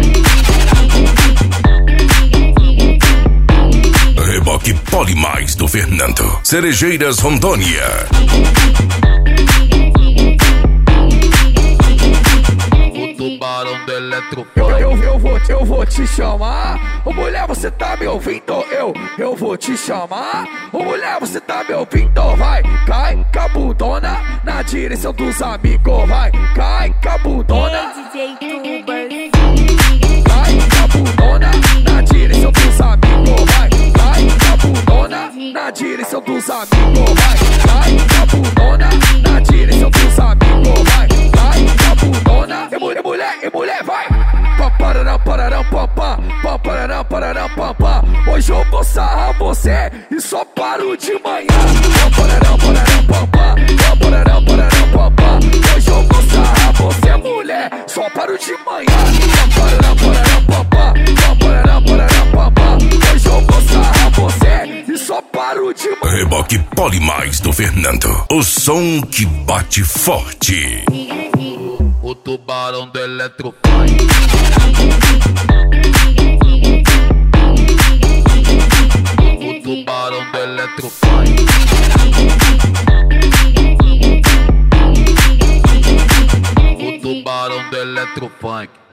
Reboque Polimais do Fernando. Cerejeiras Rondônia. O tubarão do eletrofone. Eu vou te chamar. Ô mulher, você tá me ouvindo? Eu vou te chamar. Ô mulher, você tá me ouvindo? Vai, cai com a bundona na direção dos amigos. Vai, cai com a bundona. DJ Tuber. Cai com a bundona na direção dos amigos. Vai, cai com a bundona na direção dos amigos. Vai, cai com a bundona na direção dos amigos. Vai, cai com a bundona. E mulher, vai. Papararão, pararão, papá. Papararão, pararão, papá. Hoje eu vou sarrar você e só paro de manhã. Papararão, pararão, papá. Papararão, pararão, papá. Hoje eu vou sarrar você, mulher, só paro de manhã. Papararão, pararão, papá. Papararão, pararão, papá. Hoje eu vou sarrar você e só paro de manhã. Reboque Polimais do Fernando. O som que bate forte. O tubarão do eletrofone. O tubarão do eletrofone. O tubarão do eletrofone.